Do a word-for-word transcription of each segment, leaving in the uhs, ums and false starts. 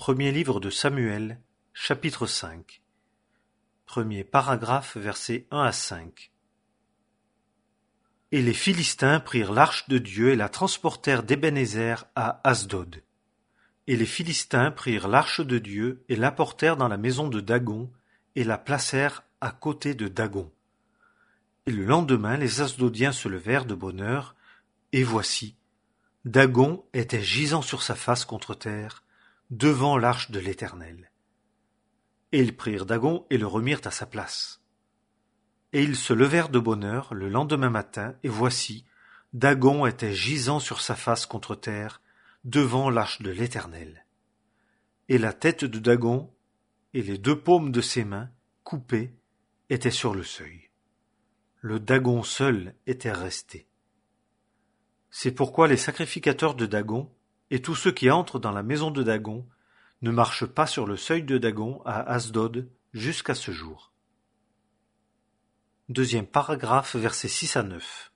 Premier livre de Samuel, chapitre cinq. Premier paragraphe, versets un à cinq. Et les Philistins prirent l'arche de Dieu et la transportèrent d'Ébenézer à Asdod. Et les Philistins prirent l'arche de Dieu et l'apportèrent dans la maison de Dagon et la placèrent à côté de Dagon. Et le lendemain, les Asdodiens se levèrent de bonne heure, et voici, Dagon était gisant sur sa face contre terre, devant l'arche de l'Éternel. Et ils prirent Dagon et le remirent à sa place. Et ils se levèrent de bonne heure le lendemain matin, et voici, Dagon était gisant sur sa face contre terre, devant l'arche de l'Éternel. Et la tête de Dagon et les deux paumes de ses mains, coupées, étaient sur le seuil. Le Dagon seul était resté. C'est pourquoi les sacrificateurs de Dagon et tous ceux qui entrent dans la maison de Dagon ne marchent pas sur le seuil de Dagon à Asdod jusqu'à ce jour. Deuxième paragraphe, versets six à neuf.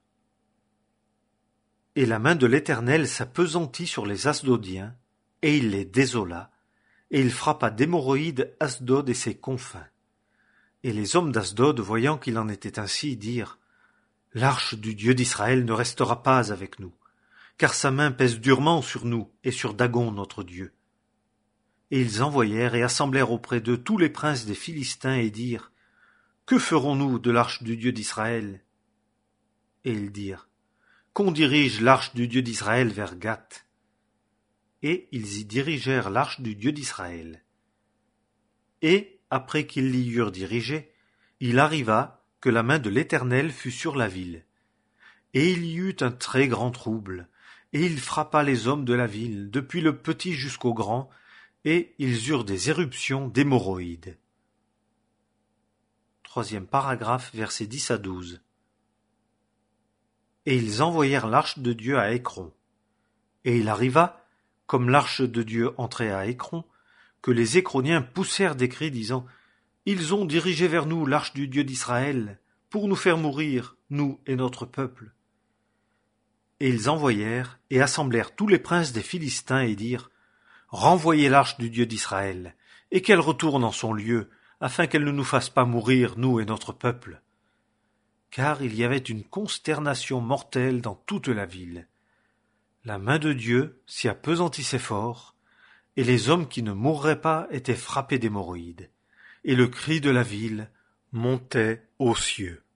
Et la main de l'Éternel s'appesantit sur les Asdodiens, et il les désola, et il frappa d'hémorroïdes Asdod et ses confins. Et les hommes d'Asdod, voyant qu'il en était ainsi, dirent : L'arche du Dieu d'Israël ne restera pas avec nous, car sa main pèse durement sur nous et sur Dagon notre Dieu. Et ils envoyèrent et assemblèrent auprès d'eux tous les princes des Philistins et dirent : Que ferons-nous de l'arche du Dieu d'Israël ? Et ils dirent : Qu'on dirige l'arche du Dieu d'Israël vers Gath. Et ils y dirigèrent l'arche du Dieu d'Israël. Et, après qu'ils l'y eurent dirigée, il arriva que la main de l'Éternel fut sur la ville. Et il y eut un très grand trouble, et il frappa les hommes de la ville, depuis le petit jusqu'au grand, et ils eurent des éruptions d'hémorroïdes. Troisième paragraphe, versets dix à douze. Et ils envoyèrent l'arche de Dieu à Écron. Et il arriva, comme l'arche de Dieu entrait à Écron, que les Écroniens poussèrent des cris, disant : Ils ont dirigé vers nous l'arche du Dieu d'Israël, pour nous faire mourir, nous et notre peuple. Et ils envoyèrent et assemblèrent tous les princes des Philistins et dirent : Renvoyez l'arche du Dieu d'Israël, et qu'elle retourne en son lieu, afin qu'elle ne nous fasse pas mourir, nous et notre peuple. Car il y avait une consternation mortelle dans toute la ville. La main de Dieu s'y appesantissait fort, et les hommes qui ne mourraient pas étaient frappés d'hémorroïdes, et le cri de la ville montait aux cieux.